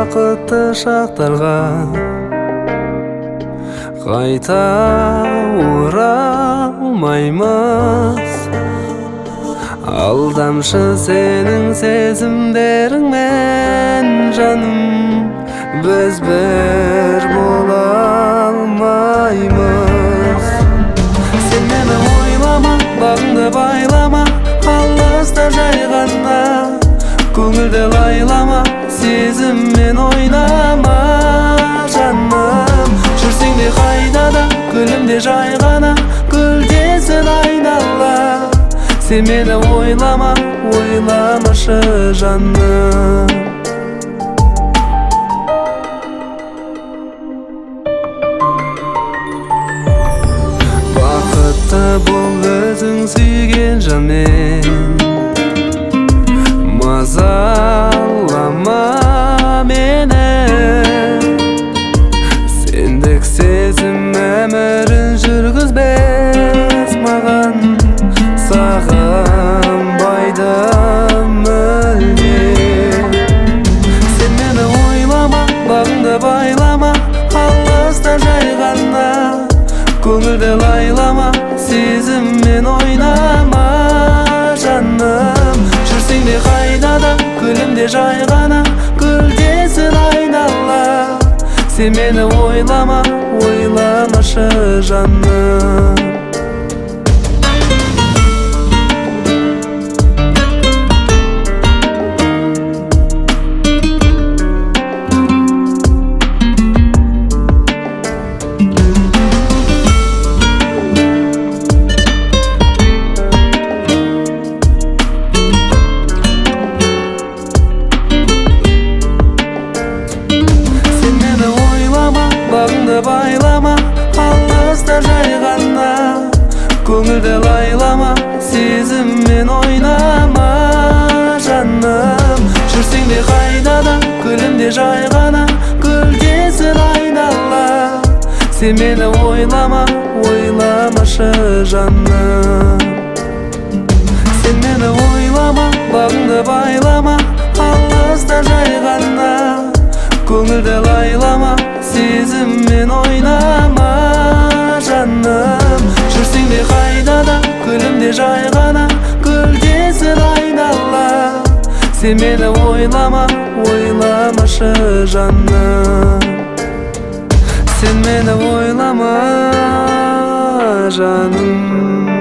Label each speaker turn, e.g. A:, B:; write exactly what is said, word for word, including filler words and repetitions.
A: бақытты шақтарға қайта оралмаймыз. Алдамшы сенің сезімдеріңмен жаным, біз бір бола алмаймыз. Сен мені ойлама, бағыңды байлама, алыста жай ғана көңілді лайлама, сезіммен ойнама жаным. Жүрсең де қайда да, гүлімде жай ғана гүлдесін айнала. Сен мені ойлама, ойламашы жаным. Бақытты бол өзің сүйген жанмен, мазалама мені. Сендік сезім өмірін жүргізбес маған, сағынбайды мүлде. Сен мені ойлама, бағыңды байлама, алыста жай ғана көңілді лайлама, сезіммен ойнама жаным. Жүрсең де қайда да, гүлімде жай ғана гүлдесін айнала. Сен мені ойлама, ойламашы жаным. Бағыңды байлама, алыста жай ғана көңілді лайлама, сезіммен ойнама жаным. Жүрсең де қайда да, гүлімде жай ғана гүлдесін айнала. Сен мені ойлама, ойламашы жаным. Сен мені ойлама, бағыңды байлама, алыста жай ғана көңілді лайлама, сезіммен ойнама жаным. Жүрсең де қайда да, гүлімде жай ғана гүлдесін айнала. Сен мені ойлама, ойламашы жаным. Сен мені ойлама жаным.